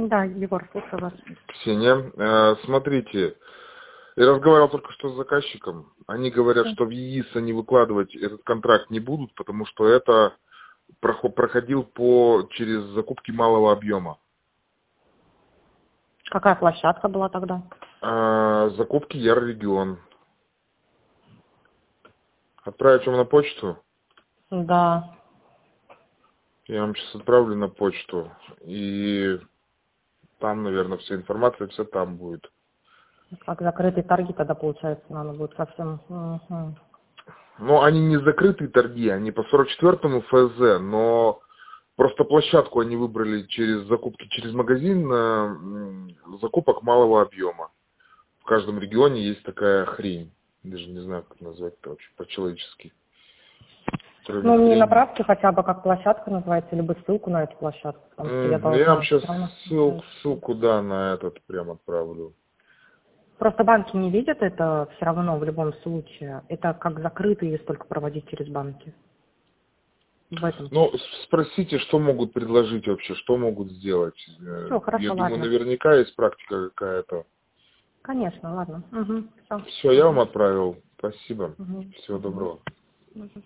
Да, Егор, слушаю вас. Ксения, смотрите, я разговаривал только что с заказчиком. Они говорят, что в ЕИС они выкладывать этот контракт не будут, потому что это проходил через закупки малого объема. Какая площадка была тогда? Закупки Яр-регион. Отправить вам на почту? Да. Я вам сейчас отправлю на почту. И там, наверное, вся информация, все там будет. Как закрытые торги тогда, получается, надо будет совсем... Угу. Ну, они не закрытые торги, они по 44-му ФЗ, но просто площадку они выбрали через закупки, через магазин закупок малого объема. В каждом регионе есть такая хрень. Даже не знаю, как назвать это вообще по-человечески. Ну, мне направьте хотя бы, как площадка называется, либо ссылку на эту площадку. Потому что я вам сейчас ссылку, да, на этот прям отправлю. Просто банки не видят это все равно в любом случае. Это как закрытые, если только проводить через банки. В этом. Ну, спросите, что могут предложить вообще, что могут сделать. Все, хорошо, я ладно. думаю, наверняка есть практика какая-то. Конечно, ладно. Угу, Все, я вам отправил. Спасибо. Угу. Всего доброго. Угу.